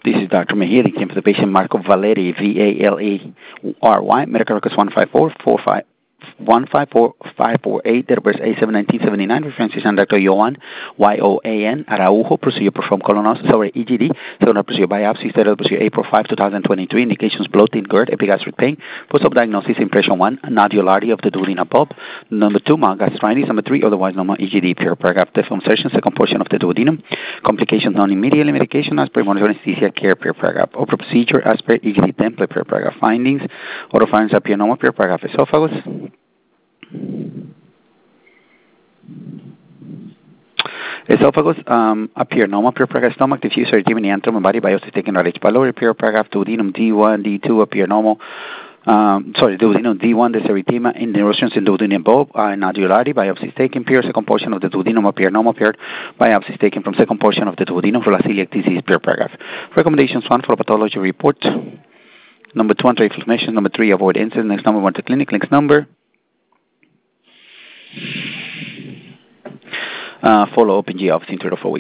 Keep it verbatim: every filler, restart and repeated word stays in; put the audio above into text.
This is Doctor Mejia, the claim for the patient Marco Valeri, V A L E R Y, medical records one five four four five. one five four five four eight, date of birth A seven nineteen seventy-nine, references on Doctor Joan, Y O A N, Araujo, procedure performed colonoscopy, sorry, E G D, second procedure biopsy, third procedure April fifth, twenty twenty-three, indications bloating, GERD, epigastric pain, post-op diagnosis, impression one, nodularity of the duodenal bulb, number two, mild gastritis, number three, otherwise normal E G D, pure paragraph, film session, second portion of the duodenum, complications non-immediately, medication, as per monitor anesthesia, care, pure paragraph, open procedure, as per E G D template, pure paragraph, findings, oropharynx appear normal, pure paragraph, esophagus, esophagus um, appear normal, pure paragraph, stomach, diffuse erythema in the antrum and body, biopsy taken at H. pylori, pure paragraph, duodenum D one, D two appear normal, um, sorry, duodenum D one, there's erythema in the erosions in duodenum bulb, uh, nodularity, biopsy taken, pure second portion of the duodenum appear normal, pure biopsy taken from second portion of the duodenum for celiac disease, pure paragraph. Recommendations, one, for pathology report, number two, anti-inflammation, number three, avoid incident, next number one, to clinic, next number. Uh, follow up in G office in three to four weeks.